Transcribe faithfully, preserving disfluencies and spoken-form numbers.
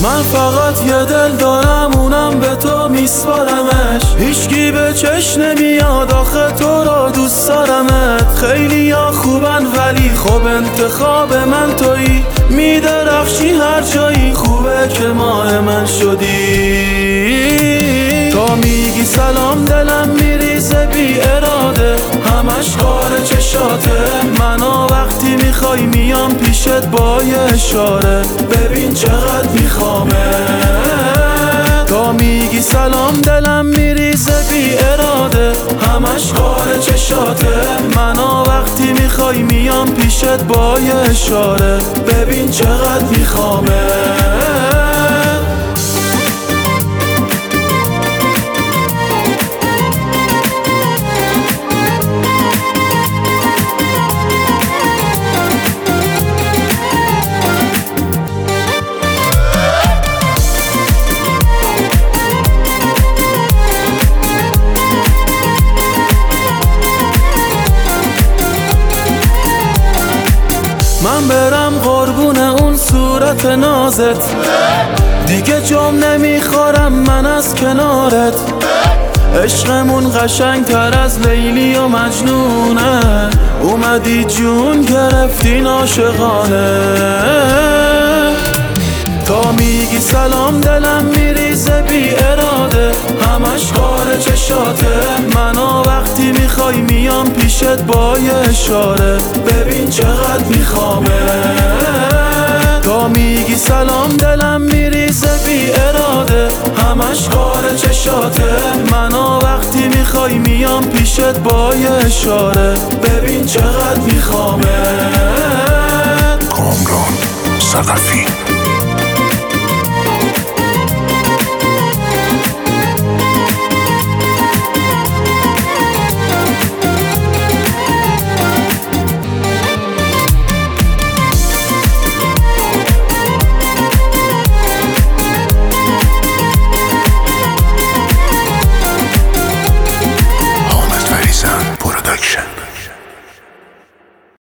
من فقط یه دل دارم اونم به تو میسپارمش، هیچکی به چشم نمیاد آخه تو را دوست دارمت. خیلی یا خوبن ولی خب انتخاب من تویی، میدرخشی هر جایی، خوبه که ماه من شدی. تا میگی سلام دلم میریزه بی اراده، همش کار چشاته. منو وقتی میخوای میام پیشت با یه اشاره، ببین چقدر میخوامه. تا میگی سلام دلم میریزه بی اراده، همش کار چشاته. منو وقتی میخوای میام پیشت با یه اشاره، ببین چقدر میخوامه. من برم قربون اون صورت نازت، دیگه جام نمیخورم من از کنارت. عشقمون قشنگ تر از لیلی و مجنونه، اومدی جون گرفتی عاشقانه. تا میگی سلام دلم میریزه بی اراده، همش کار چشاته. منو وقتی میخوای میام پیشت با یه اشاره، ببین چقدر میخوامه. تا میگی سلام دلم میریزه بی اراده، همش کار چشاته. منو وقتی میخوای میام پیشت با یه اشاره، ببین چقدر میخوامه. کامران ثقفی.